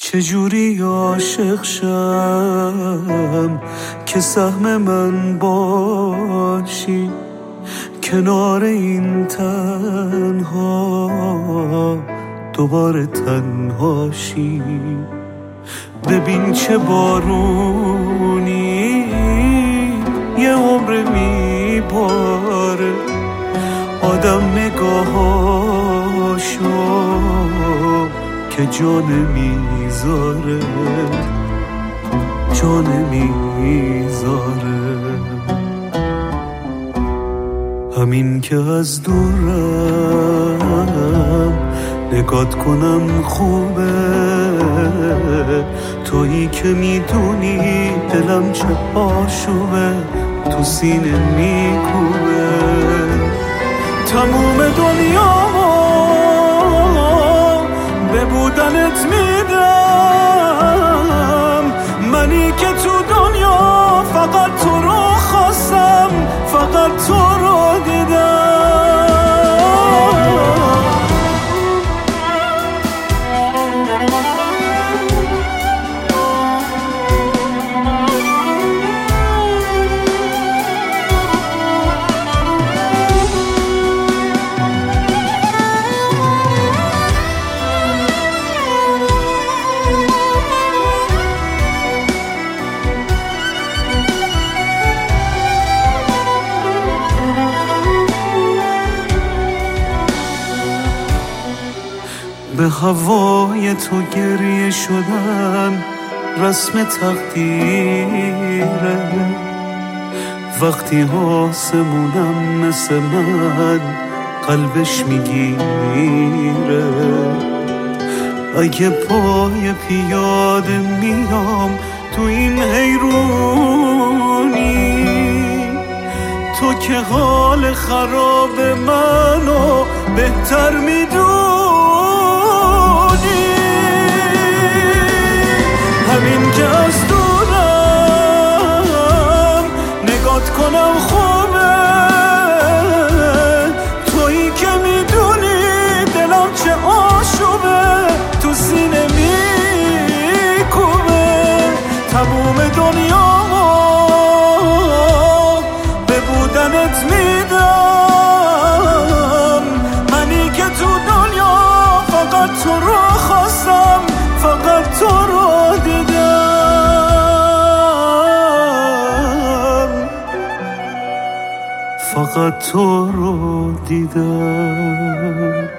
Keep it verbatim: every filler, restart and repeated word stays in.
چجوری عاشق شم که سهم من باشی، کنار این تنها دوباره تنهاشی. ببین چه بارونی یه عمر میباره، آدم نگاهاشو که جان میذاره، جان میذاره. همین که از دورم نگات کنم خوبه، تویی که میدونی دلم چه آشوبه، تو سینه میکوبه. تموم دنیامو به بودنت میدم، منی که تو دنیا فقط تو رو خواستم، فقط تو رو دیدم. به هوای تو گریه شدن رسم تقدیره، وقتی آسمونم مثل من قلبش میگیره. اگه پای پیاده میام تو این حیرونی، تو که حال خراب منو بهتر میدونی. همین که از دورم نگات کنم خوبه، تویی که میدونی دلم چه آشوبه، تو سینه میکوبه. تموم دنیامو به بودنت میدم، منی که تو دنیا فقط تو رو خواستم، فقط تو رو دیدم، فقط تو رو دیدم.